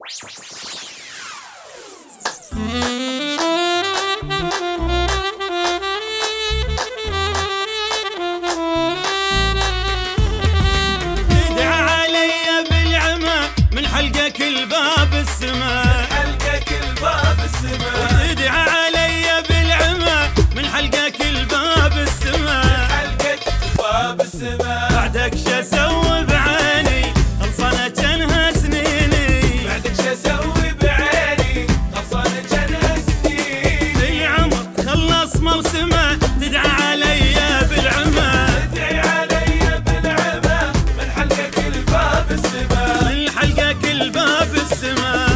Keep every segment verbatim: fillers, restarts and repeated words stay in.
تدعى علي بالعمى من حلقك الباب السماء، حلقك الباب السماء، وتدعى علي بالعمى من حلقك الباب السماء، حلقك باب السماء. بعدك شسوي بعيني خلصانة جنها سنيني، بعدك شسوي بعيني خلصانة جنها سنيني. العمر خلص موسمه تدعى علي بالعمى، تدعي علي بالعمى من حلقك الباب السماء، من حلقك الباب السماء.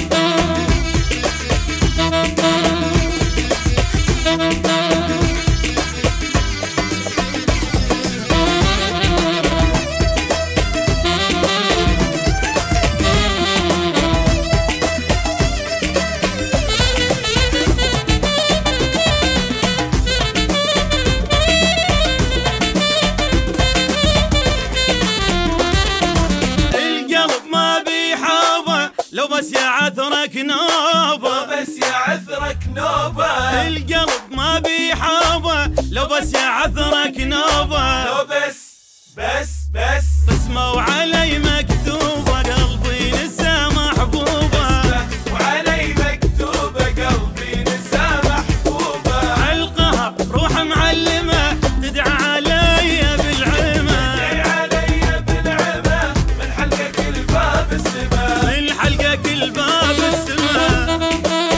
لو بس يعثرك نوبة، بس يعثرك نوبة. القلب ما بيحابه لو بس يعثرك نوبة، لو بس بس بس قسمة وعلي مكتوبة قلبي نسى محبوبة، وعلي مكتوبة قلبي نسى محبوبة. عالقهر روح معلمة تدعى علي بالعمى، تدعي علي بالعمى من حلقك الباب السماء، من حلقك الباب السماء.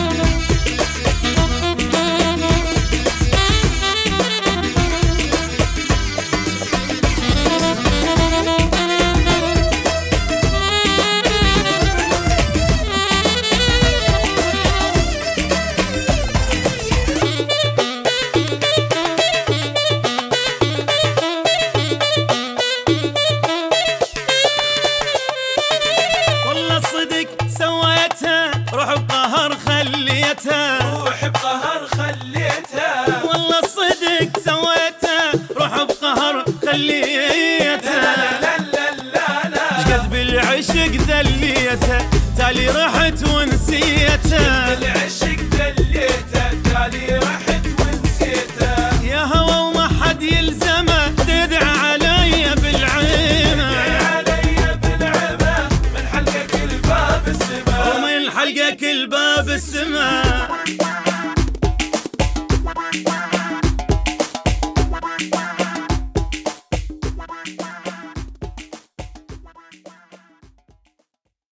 روح بقهر خليتها، روح بقهر خليتها. والله الصدق سويتها، روح بقهر خليتها. لا لا لا لا شقد بالعشق ذليتها، تالي رحت ونسيتها. بالعشق دليتها، تالي رحت ونسيتها. يا هوى وما حد يلزمه تدعى علي بالعمى، تدعي علي بالعمى من حلقك الباب السماء، ومن حلقك الباب السماء.